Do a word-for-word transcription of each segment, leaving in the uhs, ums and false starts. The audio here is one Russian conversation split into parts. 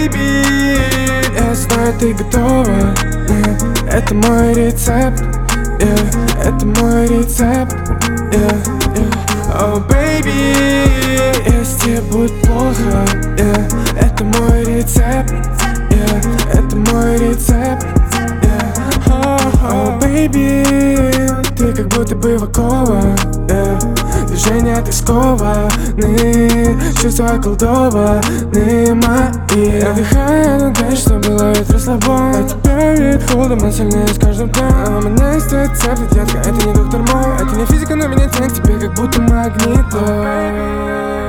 baby, я знаю, ты готова, yeah. Это мой рецепт, yeah. Это мой рецепт, yeah, yeah. Oh baby, если тебе будет плохо, yeah. Это мой рецепт, yeah. Это мой рецепт, yeah. Oh, oh baby, ты как будто бы в оковах, yeah. Движения ты скованы, чувства околдованы мои. Я вдыхаю на дверь, чтобы ловить расслабон. А теперь вид холодом, он сильнее с каждым днем. А у меня есть твой рецепт, детка, это не доктор Мой. Это не физика, но меня тянет к тебе, как будто магнитом.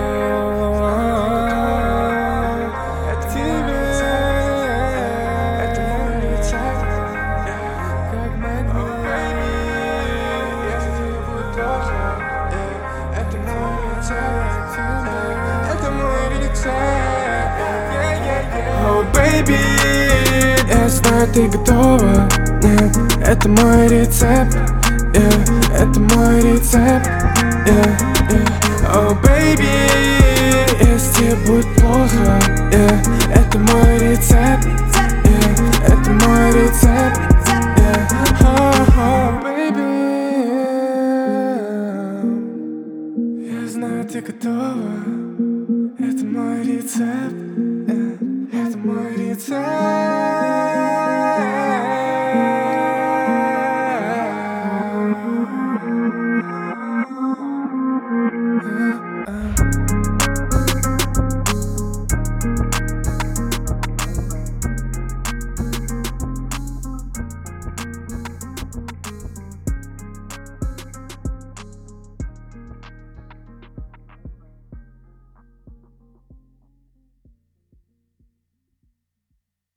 Oh baby, я знаю, ты готова, yeah. Это мой рецепт, yeah. Это мой рецепт, yeah, yeah. Oh baby, если тебе будет плохо, yeah. Это мой рецепт, yeah. Это мой рецепт.